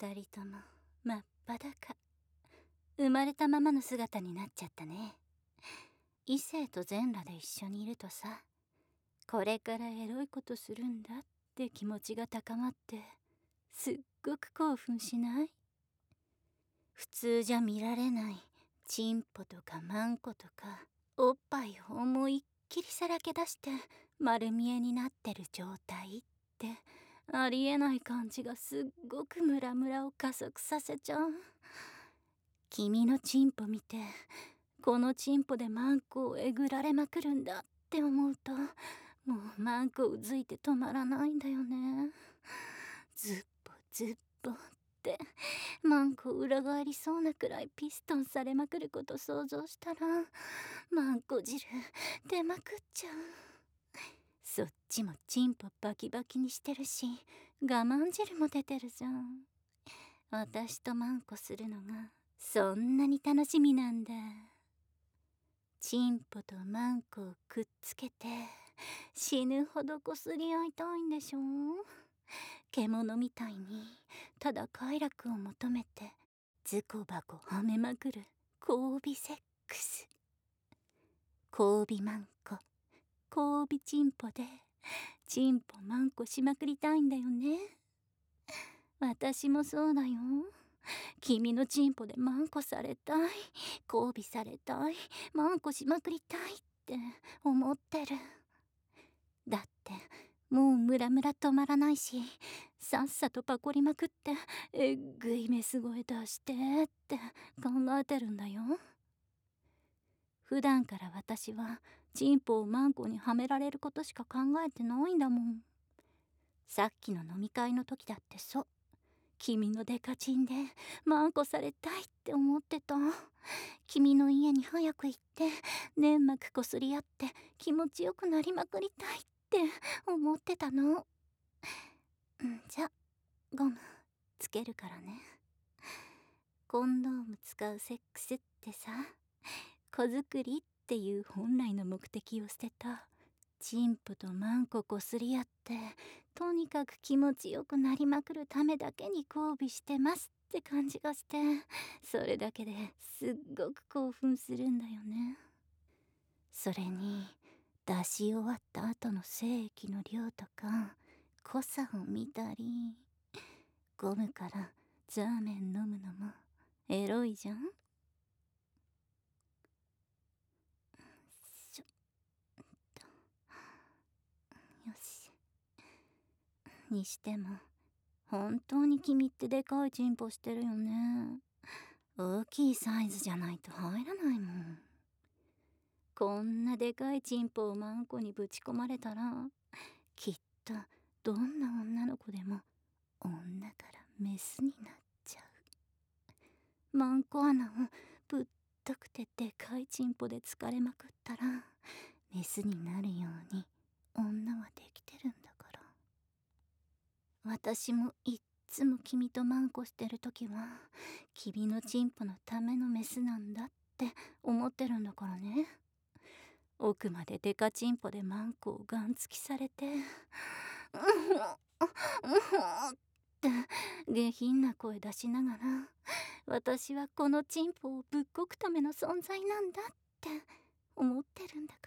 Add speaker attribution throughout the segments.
Speaker 1: 二人とも真っ裸。生まれたままの姿になっちゃったね。異性と全裸で一緒にいるとさ、これからエロいことするんだって気持ちが高まって、すっごく興奮しない？普通じゃ見られないチンポとかマンコとかおっぱいを思いっきりさらけ出して丸見えになってる状態ってありえない感じがすっごくムラムラを加速させちゃう。君のチンポ見て、このチンポでマンコをえぐられまくるんだって思うと、もうマンコうずいて止まらないんだよね。ずっぽずっぽってマンコ裏返りそうなくらいピストンされまくること想像したら、マンコ汁出まくっちゃう。そっちもチンポバキバキにしてるし、我慢汁も出てるじゃん。私とマンコするのがそんなに楽しみなんだ。チンポとマンコをくっつけて死ぬほどこすり合いたいんでしょ？獣みたいにただ快楽を求めてズコバコはめまくる交尾セックス。交尾マンコ、交尾チンポでチンポマンコしまくりたいんだよね。私もそうだよ。君のチンポでマンコされたい、交尾されたい、マンコしまくりたいって思ってる。だってもうムラムラ止まらないし、さっさとパコりまくってえっぐいメス声出してって考えてるんだよ。普段から私はチンポをマンコにはめられることしか考えてないんだもん。さっきの飲み会の時だってそう。君のデカチンでマンコされたいって思ってた。君の家に早く行って粘膜こすり合って気持ちよくなりまくりたいって思ってたの。じゃゴムつけるからね。コンドーム使うセックスってさ、子作りっていう本来の目的を捨てたチンポとマンコこすり合ってとにかく気持ちよくなりまくるためだけに交尾してますって感じがして、それだけですっごく興奮するんだよね。それに出し終わった後の精液の量とか濃さを見たり、ゴムからザーメン飲むのもエロいじゃん。よし。にしても本当に君ってでかいチンポしてるよね。大きいサイズじゃないと入らないもん。こんなでかいチンポをマンコにぶち込まれたら、きっとどんな女の子でも女からメスになっちゃう。マンコ穴をぶっとくてでかいチンポで疲れまくったらメスになるように女はできてるんだから。私もいっつも君とマンコしてる時は君のチンポのためのメスなんだって思ってるんだからね。奥までデカチンポでマンコをガンつきされてって下品な声出しながら、私はこのチンポをぶっこくための存在なんだって思ってるんだから。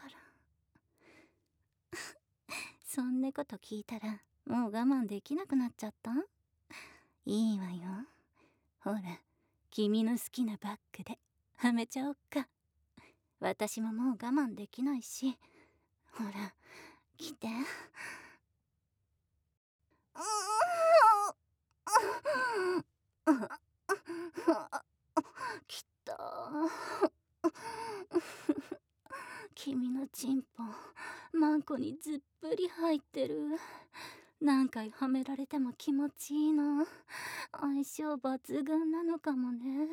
Speaker 1: そんなこと聞いたらもう我慢できなくなっちゃった？いいわよ。ほら、君の好きなバッグではめちゃおっか。私ももう我慢できないし、ほら来て。きた。君のチンポマンコにずっぷり入ってる。何回はめられても気持ちいいの。相性抜群なのかもね。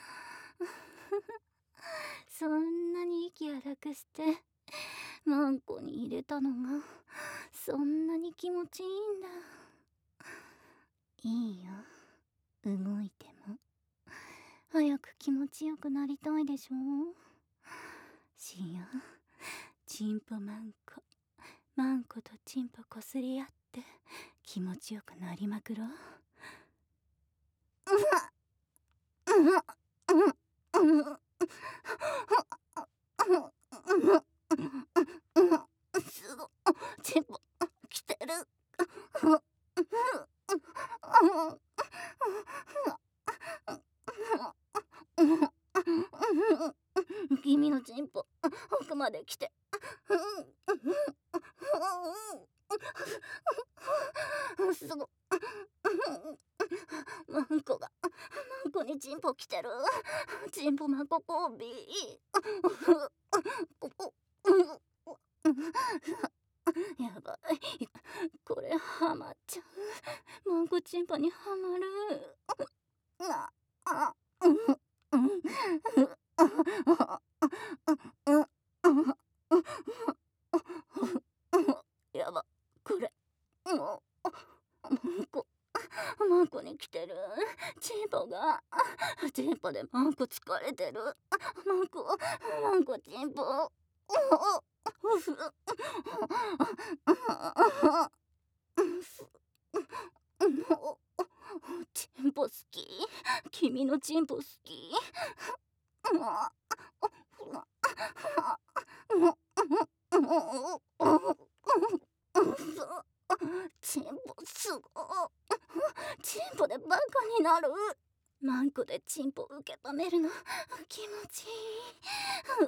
Speaker 1: そんなに息荒くしてマンコに入れたのがそんなに気持ちいいんだ。いいよ、動いても。早く気持ちよくなりたいでしょ。しよう。チンポマンコ、マンコとチンポこすり合って気持ちよくなりまくろう。 君のチンポ奥まで来て、すごマンコがマンコにチンポ来てる。チンポマンコ交尾。やばい、これハマっちゃう。マンコチンポにハマる。やば、これマンコに来てる。チンポがチンポでマンコ疲れてる。マンコチンポチンポ好き。君のチンポ好き。チンポすご。チンポでバカになる。マンコでチンポ受け止めるの気持ちいい。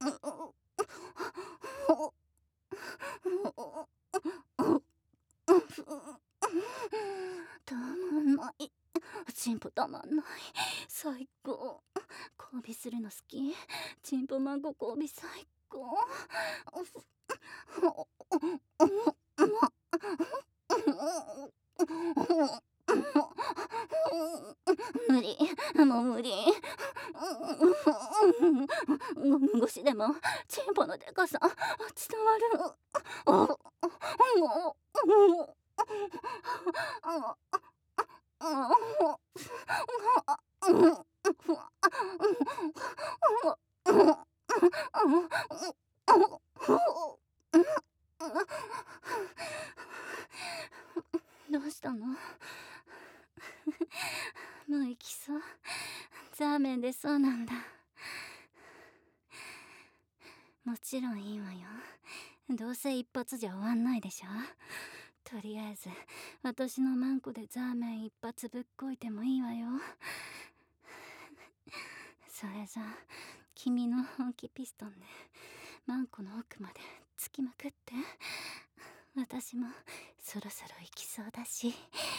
Speaker 1: たまんない。チンポたまんない。最高。交尾するの好き。チンポマンコ交尾最高。無理、もう無理。ゴシでもチンポのでかさ伝わる。どうしたの？もう行きそう。ザーメンでそうなんだ。もちろんいいわよ。どうせ一発じゃ終わんないでしょ。とりあえず私のマンコでザーメン一発ぶっこいてもいいわよ。それじゃ君の本気ピストンでマンコの奥まで突きまくって。私もそろそろ行きそうだし。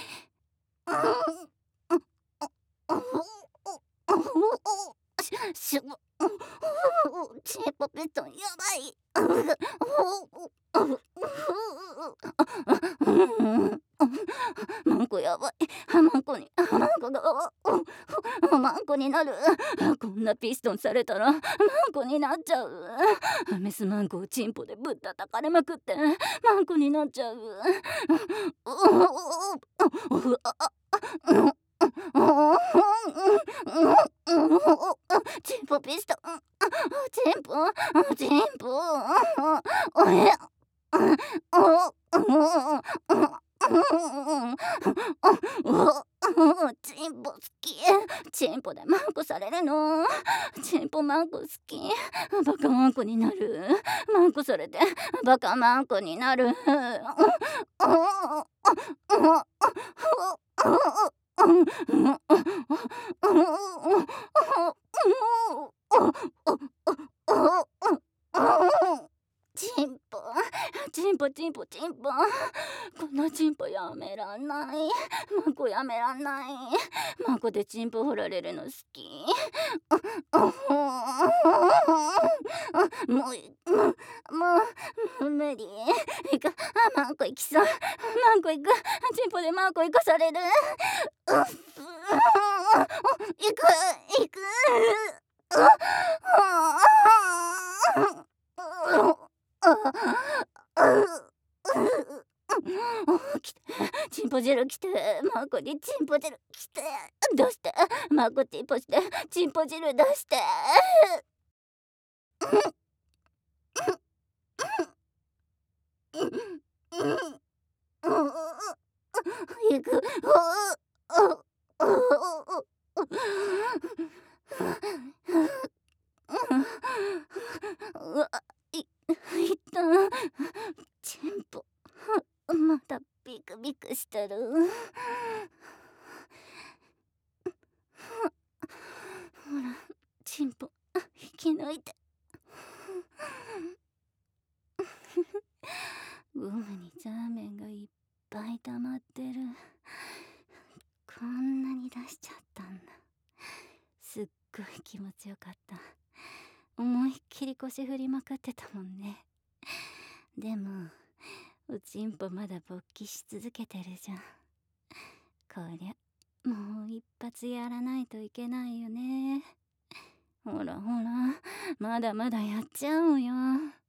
Speaker 1: チンポピストンやばい。マンコやばい。マンコになる。こんなピストンされたらマンコになっちゃう。メスマンコをチンポでぶったたかれまくってマンコになっちゃう。チンポピストン、チンポおやチンポ好き。チンポでマンコされるの。チンポマンコ好き。バカマンコになる。マンコされてバカマンコになる。チンポこのチンポやめらんない。マンコやめらんない。マンコでチンポ掘られるの好き。もう無理。行く。マンコ行きそう。マンコ行く。チンポでマンコ行かされる。行く。来て、チンポ汁来て、マンコにチンポ汁来て、どうして、マンコチンポして、チンポ汁出して。行く。うわ、いった。チンポまだびっクビクしてる。ほら、チンポ引き抜いて。ゴムにザーメンがいっぱい溜まってる。こんなに出しちゃったんだ。すっごい気持ちよかった。思いっきり腰振りまくってたもんね。でもおちんぽまだ勃起し続けてるじゃん。こりゃもう一発やらないといけないよね。ほらほら、まだまだやっちゃうよ。